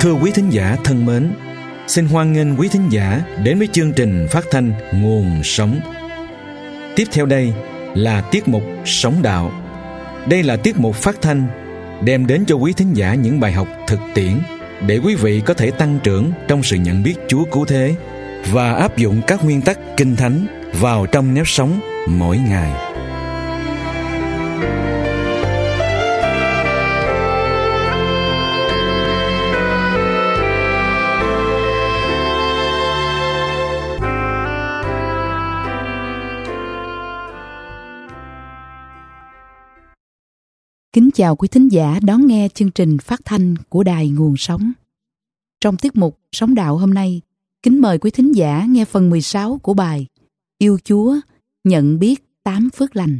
Thưa quý thính giả thân mến, xin hoan nghênh quý thính giả đến với chương trình phát thanh Nguồn Sống. Tiếp theo đây là tiết mục Sống Đạo. Đây là tiết mục phát thanh đem đến cho quý thính giả những bài học thực tiễn để quý vị có thể tăng trưởng trong sự nhận biết Chúa Cứu Thế và áp dụng các nguyên tắc Kinh Thánh vào trong nếp sống mỗi ngày. Kính chào quý thính giả đón nghe chương trình phát thanh của Đài Nguồn Sống. Trong tiết mục Sống Đạo hôm nay, kính mời quý thính giả nghe phần 16 của bài Yêu Chúa, nhận biết 8 phước lành.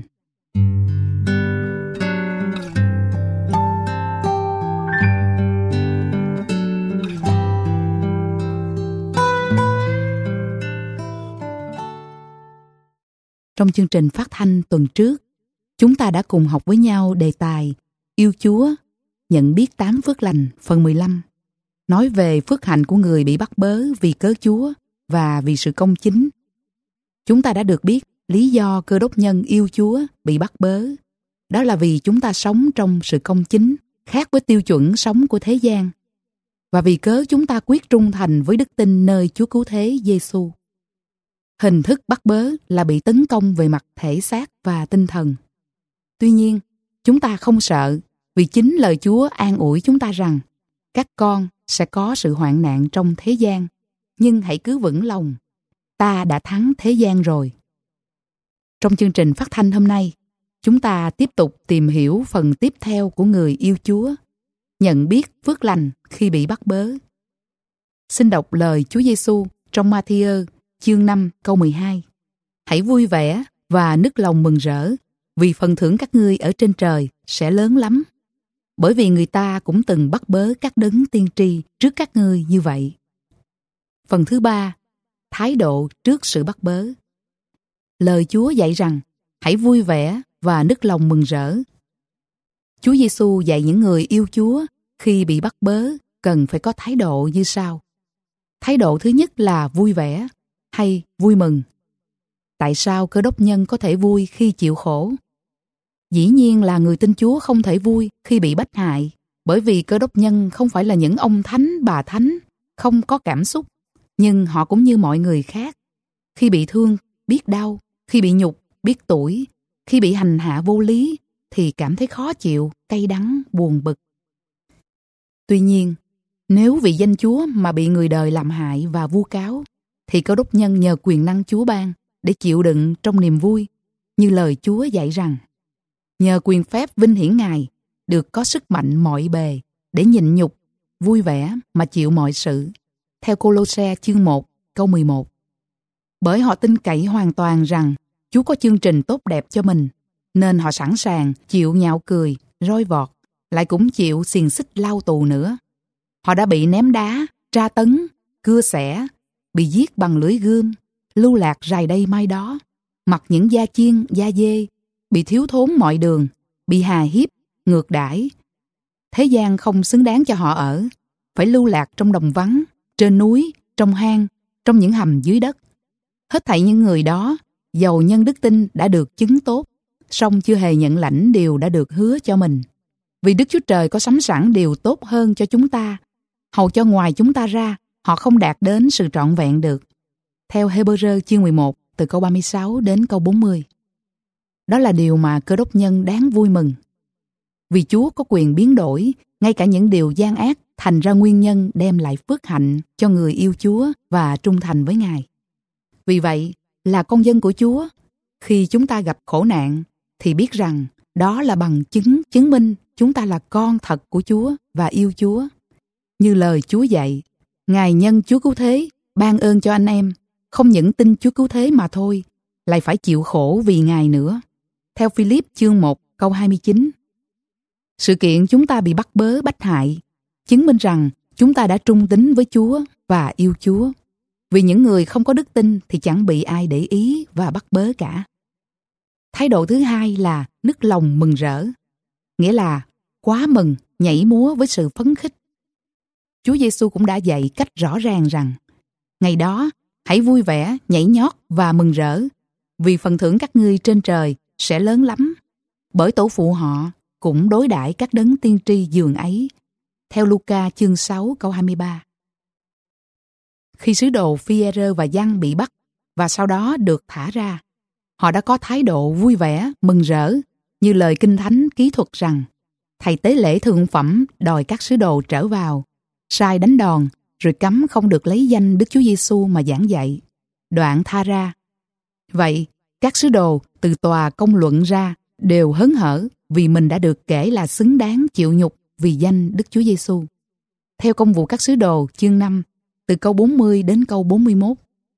Trong chương trình phát thanh tuần trước, chúng ta đã cùng học với nhau đề tài Yêu Chúa, nhận biết 8 phước lành phần 15, nói về phước hạnh của người bị bắt bớ vì cớ Chúa và vì sự công chính. Chúng ta đã được biết lý do Cơ Đốc nhân yêu Chúa bị bắt bớ. Đó là vì chúng ta sống trong sự công chính, khác với tiêu chuẩn sống của thế gian. Và vì cớ chúng ta quyết trung thành với đức tin nơi Chúa Cứu Thế Giêsu. Hình thức bắt bớ là bị tấn công về mặt thể xác và tinh thần. Tuy nhiên, chúng ta không sợ vì chính lời Chúa an ủi chúng ta rằng các con sẽ có sự hoạn nạn trong thế gian, nhưng hãy cứ vững lòng, ta đã thắng thế gian rồi. Trong chương trình phát thanh hôm nay, chúng ta tiếp tục tìm hiểu phần tiếp theo của người yêu Chúa, nhận biết phước lành khi bị bắt bớ. Xin đọc lời Chúa Giêsu trong Ma-thi-ơ chương 5 câu 12. Hãy vui vẻ và nức lòng mừng rỡ, vì phần thưởng các ngươi ở trên trời sẽ lớn lắm. Bởi vì người ta cũng từng bắt bớ các đấng tiên tri trước các ngươi như vậy. Phần thứ 3, thái độ trước sự bắt bớ. Lời Chúa dạy rằng, hãy vui vẻ và nức lòng mừng rỡ. Chúa Giêsu dạy những người yêu Chúa khi bị bắt bớ cần phải có thái độ như sau. Thái độ thứ nhất là vui vẻ hay vui mừng. Tại sao Cơ Đốc nhân có thể vui khi chịu khổ? Dĩ nhiên là người tin Chúa không thể vui khi bị bách hại, bởi vì Cơ Đốc nhân không phải là những ông thánh, bà thánh, không có cảm xúc, nhưng họ cũng như mọi người khác. Khi bị thương, biết đau, khi bị nhục, biết tủi, khi bị hành hạ vô lý, thì cảm thấy khó chịu, cay đắng, buồn bực. Tuy nhiên, nếu vì danh Chúa mà bị người đời làm hại và vu cáo, thì Cơ Đốc nhân nhờ quyền năng Chúa ban để chịu đựng trong niềm vui, như lời Chúa dạy rằng, nhờ quyền phép vinh hiển Ngài, được có sức mạnh mọi bề, để nhịn nhục, vui vẻ mà chịu mọi sự. Theo Cô-lô-se chương 1, câu 11. Bởi họ tin cậy hoàn toàn rằng Chúa có chương trình tốt đẹp cho mình, nên họ sẵn sàng chịu nhạo cười, roi vọt, lại cũng chịu xiềng xích lao tù nữa. Họ đã bị ném đá, tra tấn, cưa xẻ, bị giết bằng lưỡi gươm, lưu lạc rày đây mai đó, mặc những da chiên, da dê, bị thiếu thốn mọi đường, bị hà hiếp, ngược đãi. Thế gian không xứng đáng cho họ ở, phải lưu lạc trong đồng vắng, trên núi, trong hang, trong những hầm dưới đất. Hết thảy những người đó, dầu nhân đức tin đã được chứng tốt, song chưa hề nhận lãnh điều đã được hứa cho mình. Vì Đức Chúa Trời có sắm sẵn điều tốt hơn cho chúng ta, hầu cho ngoài chúng ta ra, họ không đạt đến sự trọn vẹn được. Theo Hê-bơ-rơ chương 11, từ câu 36 đến câu 40. Đó là điều mà Cơ Đốc nhân đáng vui mừng. Vì Chúa có quyền biến đổi, ngay cả những điều gian ác thành ra nguyên nhân đem lại phước hạnh cho người yêu Chúa và trung thành với Ngài. Vì vậy, là con dân của Chúa, khi chúng ta gặp khổ nạn, thì biết rằng đó là bằng chứng chứng minh chúng ta là con thật của Chúa và yêu Chúa. Như lời Chúa dạy, Ngài nhân Chúa Cứu Thế ban ơn cho anh em, không những tin Chúa Cứu Thế mà thôi, lại phải chịu khổ vì Ngài nữa. Theo Phi-líp chương 1 câu 29. Sự kiện chúng ta bị bắt bớ bách hại chứng minh rằng chúng ta đã trung tín với Chúa và yêu Chúa. Vì những người không có đức tin thì chẳng bị ai để ý và bắt bớ cả. Thái độ thứ hai là nức lòng mừng rỡ, nghĩa là quá mừng, nhảy múa với sự phấn khích. Chúa Giêsu cũng đã dạy cách rõ ràng rằng ngày đó hãy vui vẻ, nhảy nhót và mừng rỡ, vì phần thưởng các ngươi trên trời sẽ lớn lắm, bởi tổ phụ họ cũng đối đãi các đấng tiên tri dường ấy. Theo Luca chương 6 câu 23. Khi sứ đồ Phi-e-rơ và Giăng bị bắt và sau đó được thả ra, họ đã có thái độ vui vẻ, mừng rỡ, như lời Kinh Thánh ký thuật rằng thầy tế lễ thượng phẩm đòi các sứ đồ trở vào, sai đánh đòn, rồi cấm không được lấy danh Đức Chúa Giêsu mà giảng dạy. Đoạn tha ra. Vậy, các sứ đồ từ tòa công luận ra đều hớn hở vì mình đã được kể là xứng đáng chịu nhục vì danh Đức Chúa Giêsu. Theo Công vụ các sứ đồ chương 5, từ câu 40 đến câu 41.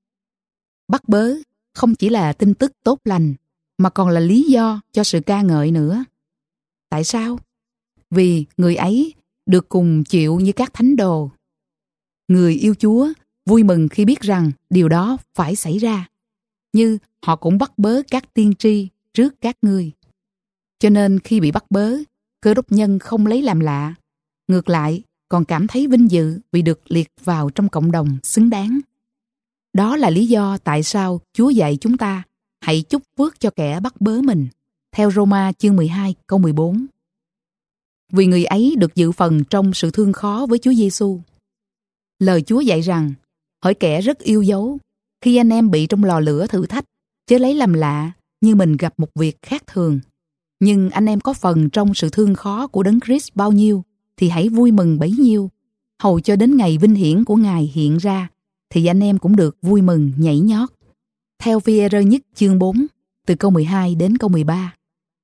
Bắt bớ không chỉ là tin tức tốt lành, mà còn là lý do cho sự ca ngợi nữa. Tại sao? Vì người ấy được cùng chịu như các thánh đồ. Người yêu Chúa vui mừng khi biết rằng điều đó phải xảy ra, như họ cũng bắt bớ các tiên tri trước các ngươi. Cho nên khi bị bắt bớ, Cơ Đốc nhân không lấy làm lạ, ngược lại còn cảm thấy vinh dự vì được liệt vào trong cộng đồng xứng đáng. Đó là lý do tại sao Chúa dạy chúng ta hãy chúc phước cho kẻ bắt bớ mình, theo Roma chương 12 câu 14. Vì người ấy được dự phần trong sự thương khó với Chúa Giêsu. Lời Chúa dạy rằng, hỡi kẻ rất yêu dấu, khi anh em bị trong lò lửa thử thách, chớ lấy làm lạ như mình gặp một việc khác thường. Nhưng anh em có phần trong sự thương khó của Đấng Christ bao nhiêu, thì hãy vui mừng bấy nhiêu. Hầu cho đến ngày vinh hiển của Ngài hiện ra, thì anh em cũng được vui mừng nhảy nhót. Theo Phi-e-rơ nhất chương 4, từ câu 12 đến câu 13.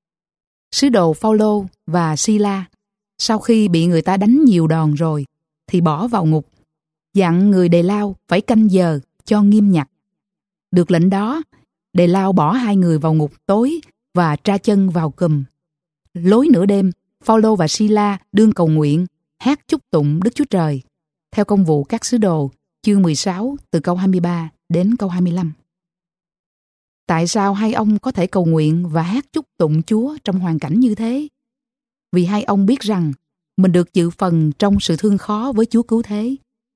Sứ đồ Phao-lô và Si-la, sau khi bị người ta đánh nhiều đòn rồi, thì bỏ vào ngục, dặn người Đề Lao phải canh giờ cho nghiêm nhặt. Được lệnh đó, Đề Lao bỏ hai người vào ngục tối và tra chân vào cùm. Lối nửa đêm, Phao-lô và Si-la đương cầu nguyện, hát chúc tụng Đức Chúa Trời. Theo Công vụ các sứ đồ, chương 16, từ câu 23 đến câu 25. Tại sao hai ông có thể cầu nguyện và hát chúc tụng Chúa trong hoàn cảnh như thế? Vì hai ông biết rằng mình được dự phần trong sự thương khó với Chúa Cứu Thế.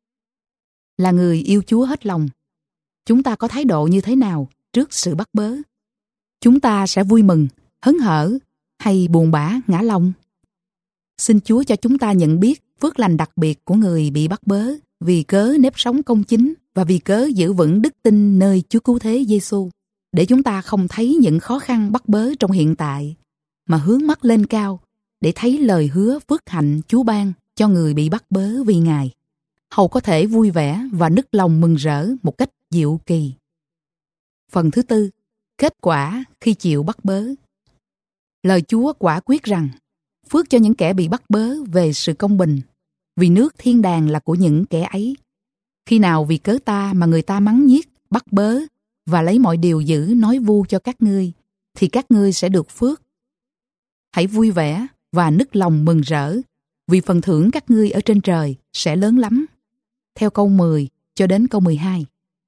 Là người yêu Chúa hết lòng, chúng ta có thái độ như thế nào trước sự bắt bớ? Chúng ta sẽ vui mừng, hớn hở hay buồn bã, ngã lòng? Xin Chúa cho chúng ta nhận biết phước lành đặc biệt của người bị bắt bớ vì cớ nếp sống công chính và vì cớ giữ vững đức tin nơi Chúa Cứu Thế Giêsu, để chúng ta không thấy những khó khăn bắt bớ trong hiện tại, mà hướng mắt lên cao để thấy lời hứa phước hạnh Chúa ban cho người bị bắt bớ vì Ngài, hầu có thể vui vẻ và nức lòng mừng rỡ một cách diệu kỳ. Phần thứ tư, kết quả khi chịu bắt bớ. Lời Chúa quả quyết rằng, phước cho những kẻ bị bắt bớ về sự công bình, vì nước thiên đàng là của những kẻ ấy. Khi nào vì cớ ta mà người ta mắng nhiếc, bắt bớ và lấy mọi điều dữ nói vu cho các ngươi, thì các ngươi sẽ được phước. Hãy vui vẻ và nức lòng mừng rỡ, vì phần thưởng các ngươi ở trên trời sẽ lớn lắm. Theo câu 10 cho đến câu 12.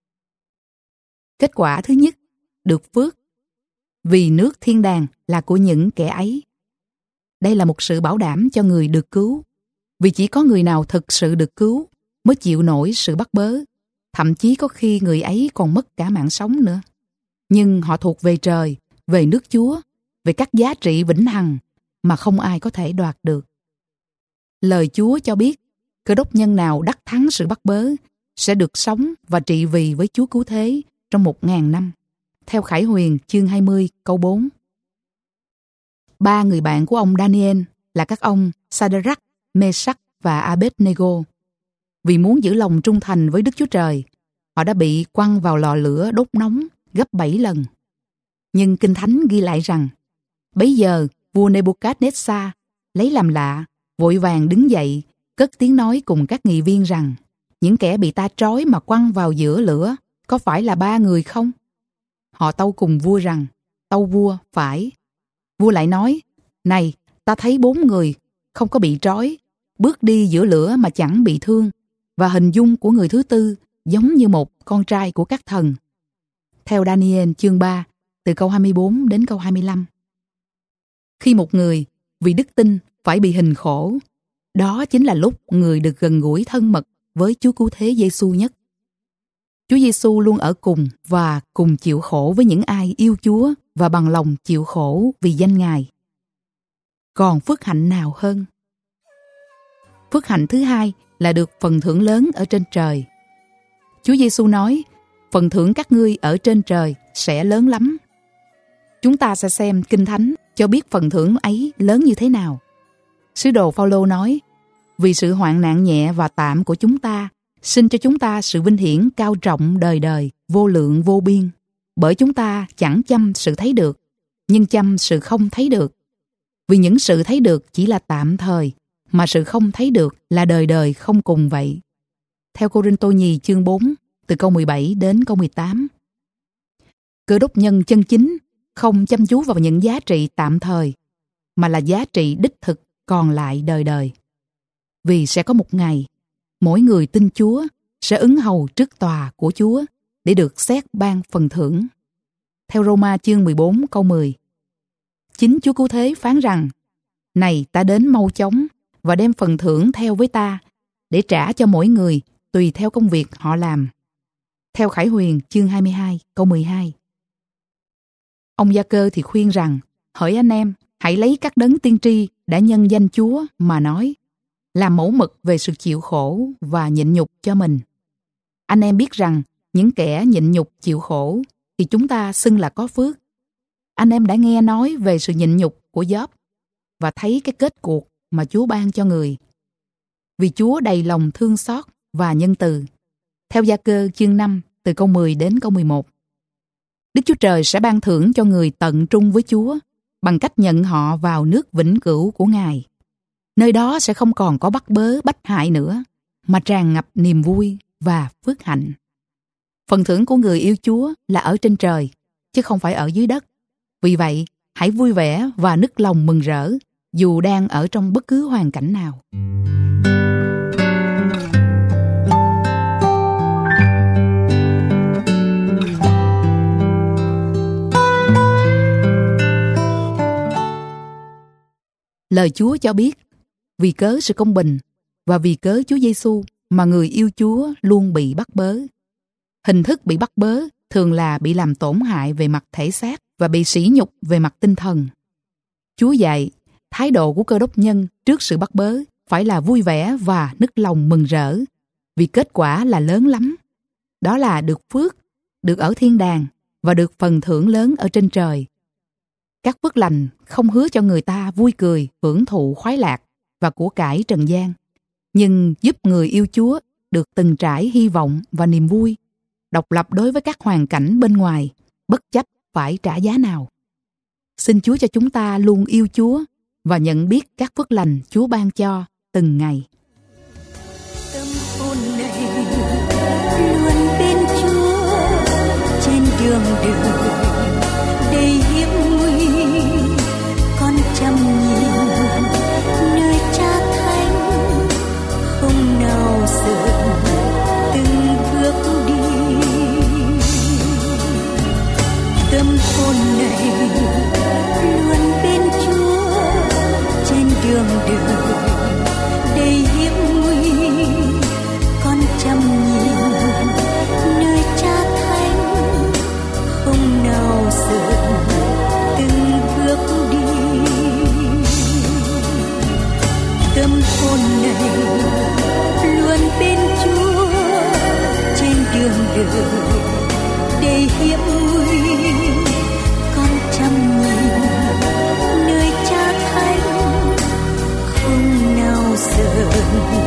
Kết quả thứ nhất, được phước, vì nước thiên đàng là của những kẻ ấy. Đây là một sự bảo đảm cho người được cứu, vì chỉ có người nào thực sự được cứu mới chịu nổi sự bắt bớ, thậm chí có khi người ấy còn mất cả mạng sống nữa. Nhưng họ thuộc về trời, về nước Chúa, về các giá trị vĩnh hằng mà không ai có thể đoạt được. Lời Chúa cho biết, Cơ Đốc nhân nào đắc thắng sự bắt bớ sẽ được sống và trị vì với Chúa Cứu Thế trong 1000 năm. Theo Khải Huyền chương 20 câu 4. 3 người bạn của ông Daniel là các ông Sa-đơ-rắc, Mê-sắc và A-bết-nê-gô. Vì muốn giữ lòng trung thành với Đức Chúa Trời, họ đã bị quăng vào lò lửa đốt nóng gấp 7 lần. Nhưng Kinh Thánh ghi lại rằng, bấy giờ vua Nê-bu-cát-nét-sa lấy làm lạ, vội vàng đứng dậy, cất tiếng nói cùng các nghị viên rằng, những kẻ bị ta trói mà quăng vào giữa lửa, có phải là 3 người không? Họ tâu cùng vua rằng, tâu vua, phải. Vua lại nói, này, ta thấy 4 người, không có bị trói, bước đi giữa lửa mà chẳng bị thương, và hình dung của người thứ tư giống như một con trai của các thần. Theo Daniel chương 3, từ câu 24 đến câu 25. Khi một người vì đức tin phải bị hình khổ, Đó chính là lúc người được gần gũi thân mật với Chúa Cứu Thế Giêsu nhất. Chúa Giêsu luôn ở cùng và cùng chịu khổ với những ai yêu Chúa và bằng lòng chịu khổ vì danh Ngài. Còn phước hạnh nào hơn? Phước hạnh thứ hai là được phần thưởng lớn ở trên trời. Chúa Giêsu nói, phần thưởng các ngươi ở trên trời sẽ lớn lắm. Chúng ta sẽ xem Kinh Thánh cho biết phần thưởng ấy lớn như thế nào. Sứ đồ Phao-lô nói, vì sự hoạn nạn nhẹ và tạm của chúng ta, xin cho chúng ta sự vinh hiển cao trọng đời đời, vô lượng vô biên. Bởi chúng ta chẳng chăm sự thấy được, nhưng chăm sự không thấy được. Vì những sự thấy được chỉ là tạm thời, mà sự không thấy được là đời đời không cùng vậy. Theo Cô-rinh-tô nhì chương 4, từ câu 17 đến câu 18. Cơ đốc nhân chân chính không chăm chú vào những giá trị tạm thời, mà là giá trị đích thực còn lại đời đời. Vì sẽ có một ngày, mỗi người tin Chúa sẽ ứng hầu trước tòa của Chúa để được xét ban phần thưởng. Theo Roma chương 14 câu 10. Chính Chúa Cứu Thế phán rằng, này ta đến mau chóng và đem phần thưởng theo với ta để trả cho mỗi người tùy theo công việc họ làm. Theo Khải Huyền chương 22 câu 12. Ông Gia-cơ thì khuyên rằng, hỡi anh em, hãy lấy các đấng tiên tri đã nhân danh Chúa mà nói, làm mẫu mực về sự chịu khổ và nhịn nhục cho mình. Anh em biết rằng những kẻ nhịn nhục chịu khổ thì chúng ta xưng là có phước. Anh em đã nghe nói về sự nhịn nhục của Gióp và thấy cái kết cuộc mà Chúa ban cho người. Vì Chúa đầy lòng thương xót và nhân từ. Theo Gia-cơ chương 5 từ câu 10 đến câu 11. Đức Chúa Trời sẽ ban thưởng cho người tận trung với Chúa bằng cách nhận họ vào nước vĩnh cửu của Ngài. Nơi đó sẽ không còn có bắt bớ bách hại nữa, mà tràn ngập niềm vui và phước hạnh. Phần thưởng của người yêu Chúa là ở trên trời, chứ không phải ở dưới đất. Vì vậy, hãy vui vẻ và nức lòng mừng rỡ, dù đang ở trong bất cứ hoàn cảnh nào. Lời Chúa cho biết, vì cớ sự công bình và vì cớ Chúa Giêsu mà người yêu Chúa luôn bị bắt bớ. Hình thức bị bắt bớ thường là bị làm tổn hại về mặt thể xác và bị sỉ nhục về mặt tinh thần. Chúa dạy, thái độ của cơ đốc nhân trước sự bắt bớ phải là vui vẻ và nức lòng mừng rỡ, vì kết quả là lớn lắm. Đó là được phước, được ở thiên đàng và được phần thưởng lớn ở trên trời. Các phước lành không hứa cho người ta vui cười, hưởng thụ khoái lạc và của cải trần gian, nhưng giúp người yêu Chúa được từng trải hy vọng và niềm vui, độc lập đối với các hoàn cảnh bên ngoài, bất chấp phải trả giá nào. Xin Chúa cho chúng ta luôn yêu Chúa và nhận biết các phước lành Chúa ban cho từng ngày. Tâm hồn này luôn bên Chúa trên đường đời đầy hiểm nguy, con chăm nhìn nơi Cha thánh, không nào sợ từng bước đi. Tâm hồn này luôn bên Chúa trên đường đời đầy hiểm nguy, con chăm nhìn nơi Cha thánh, không nào sợ từng bước đi. Tâm hồn này luôn bên Chúa trên đường đời đầy hiểm nguy, con chăm nhìn nơi Cha thánh, không nào sợ